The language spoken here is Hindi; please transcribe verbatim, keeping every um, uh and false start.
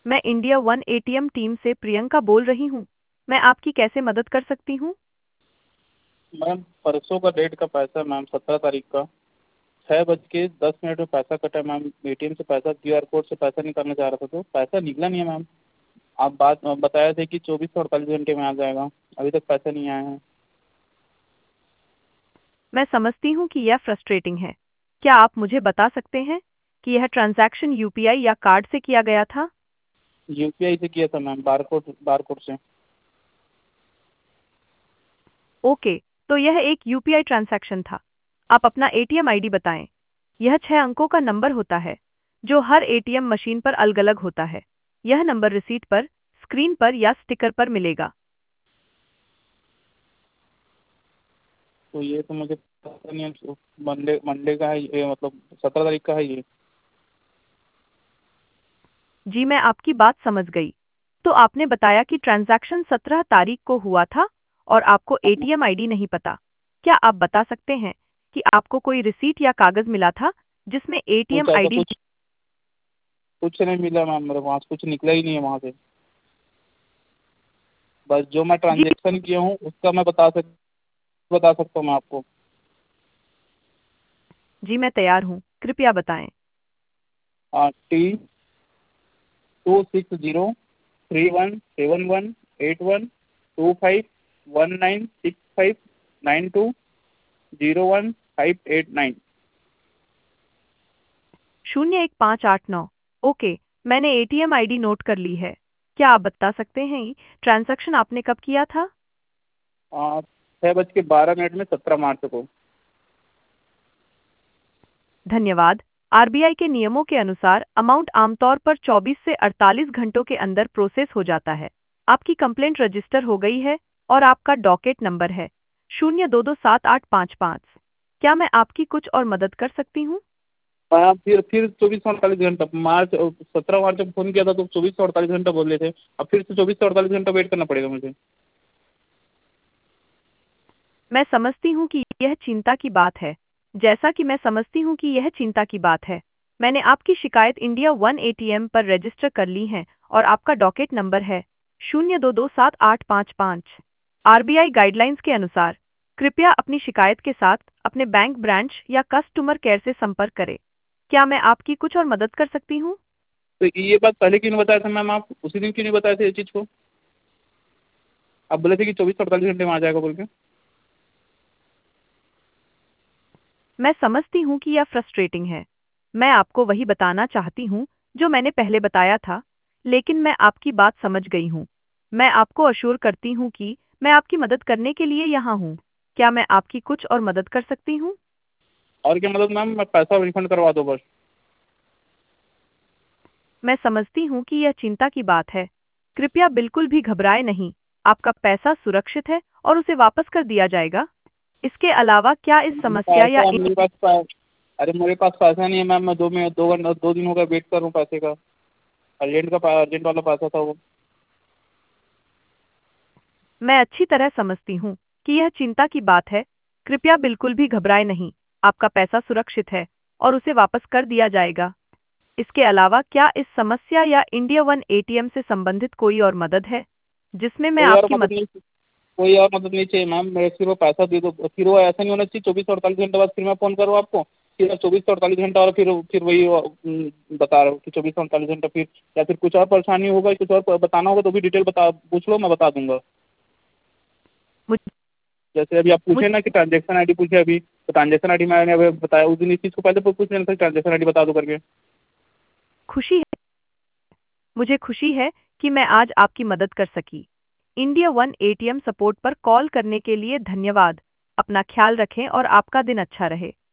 मैं इंडिया वन एटीएम टीम से प्रियंका बोल रही हूँ। मैं आपकी कैसे मदद कर सकती हूँ? मैम परसों का डेट का पैसा मैम सत्रह तारीख का छः बज के दस मिनट में पैसा कटा है मैम। एटीएम से पैसा क्यू आर कोड से पैसा निकालना चाह रहा था तो पैसा निकला नहीं है मैम। आप बात बताए थे कि चौबीस से अड़तालीस घंटे में आ जाएगा, अभी तक पैसा नहीं आया है। मैं समझती हूँ कि यह फ्रस्ट्रेटिंग है। क्या आप मुझे बता सकते हैं कि यह ट्रांजैक्शन यूपीआई या कार्ड से किया गया था? यूपीआई से किया था मैम, बारकोड बारकोड से। ओके, तो यह एक यूपीआई ट्रांजैक्शन था। आप अपना एटीएम आईडी बताएं। यह छह अंकों का नंबर होता है जो हर एटीएम मशीन पर अलग-अलग होता है। यह नंबर रिसीट पर, स्क्रीन पर या स्टिकर पर मिलेगा। तो ये तो मुझे पता नहीं है, मंडे मंडे का है ये, मतलब सत्रह तारीख का है ये। जी, मैं आपकी बात समझ गई। तो आपने बताया कि ट्रांजैक्शन सत्रह तारीख को हुआ था और आपको एटीएम आईडी नहीं पता। क्या आप बता सकते हैं कि आपको कोई रिसीट या कागज मिला था जिसमें कुछ एटीएम ऐसा आईडी? कुछ कुछ नहीं मिला मैम, मेरे वहाँ से कुछ निकला ही नहीं है वहाँ से। बस जो मैं जी, ट्रांजेक्शन किया हूँ उसका मैं बता सक बता सकता हूँ मैं आपको। जी मैं तैयार हूँ। कृपया बताएं। T two six zero three one seven one eight one two five one nine six five nine two zero one five eight nine. शून्य एक पाँच आठ नौ। ओके, मैंने एटीएम आईडी नोट कर ली है। क्या आप बता सकते हैं ट्रांजैक्शन आपने कब किया था? छः बज के बारह मिनट में सत्रह मार्च को। धन्यवाद। आरबीआई के नियमों के अनुसार अमाउंट आमतौर पर चौबीस से अड़तालीस घंटों के अंदर प्रोसेस हो जाता है। आपकी कंप्लेंट रजिस्टर हो गई है और आपका डॉकेट नंबर है शून्य दो दो सात आठ पाँच पाँच। क्या मैं आपकी कुछ और मदद कर सकती हूँ? हाँ, फिर फिर चौबीस से अड़तालीस घंटा, मार्च सत्रह मार्च को फ़ोन किया था तो चौबीस से अड़तालीस घंटा बोल रहे थे। अब फिर से चौबीस से अड़तालीस घंटा वेट करना पड़ेगा मुझे। मैं समझती हूँ कि यह चिंता की बात है। जैसा कि मैं समझती हूँ कि यह चिंता की बात है, मैंने आपकी शिकायत इंडिया वन एटीएम पर रजिस्टर कर ली है और आपका डॉकेट नंबर है शून्य दो दो सात आठ पाँच पाँच। आरबीआई गाइडलाइंस के अनुसार कृपया अपनी शिकायत के साथ अपने बैंक ब्रांच या कस्टमर केयर से संपर्क करें। क्या मैं आपकी कुछ और मदद कर सकती हूँ? तो ये बात पहले क्यों नहीं बताया था मैम? आप उसी दिन क्यों नहीं बताए थे ये चीज़ को? आप बोले थे कि चौबीस से अड़तालीस घंटे में आ जाएगा बोल के। मैं समझती हूँ कि यह फ्रस्ट्रेटिंग है। मैं आपको वही बताना चाहती हूँ जो मैंने पहले बताया था, लेकिन मैं आपकी बात समझ गई हूँ। मैं आपको अश्योर करती हूँ कि मैं आपकी मदद करने के लिए यहाँ हूँ। क्या मैं आपकी कुछ और मदद कर सकती हूँ? और क्या मदद मैम? मैं पैसा रिफंड करवा दो बस। मैं समझती हूँ कि यह चिंता की बात है। कृपया बिल्कुल भी घबराएं नहीं। आपका पैसा सुरक्षित है और उसे वापस कर दिया जाएगा। इसके अलावा क्या इस समस्या या पैसा मेरे पास पै- अरे मेरे पास पैसा नहीं है मैम। मैं दो में दो घंटा दो दिन हो गए वेट कर रहा हूँ पैसे का। अर्जेंट का अर्जेंट वाला पैसा था वो। मैं अच्छी तरह समझती हूँ कि यह चिंता की बात है। कृपया बिल्कुल भी घबराएं नहीं। आपका पैसा सुरक्षित है और उसे वापस कर दिया जाएगा। इसके अलावा क्या इस समस्या या इंडिया वन एटीएम से संबंधित कोई और मदद है जिसमें मैं कोई और आपकी मदद मदद? नहीं कोई और मदद नहीं चाहिए मैम। मेरे सिर्फ वो पैसा दे दो। फिर वो ऐसा नहीं होना चाहिए चौबीस से अड़तालीस घंटे बाद फिर मैं फ़ोन करूँ आपको। फिर आप चौबीस से अड़तालीस घंटा और फिर फिर वही अम, बता रहे हो कि चौबीस से अड़तालीस घंटा फिर, या फिर कुछ और परेशानी होगा, कुछ और बताना होगा तो भी डिटेल बता पूछ लो, मैं बता दूंगा। मुझ- जैसे अभी आप पूछे मुझे ना कि ट्रांजेक्शन आईडी पूछे अभी, तो ट्रांजेक्शन आईडी मैंने अभी बताया उस दिन। इस चीज़ को पहले पूछ लेना था, ट्रांजेक्शन आईडी बता दो करके। खुशी है मुझे खुशी है कि मैं आज आपकी मदद कर सकी। इंडिया वन एटीएम सपोर्ट पर कॉल करने के लिए धन्यवाद। अपना ख्याल रखें और आपका दिन अच्छा रहे।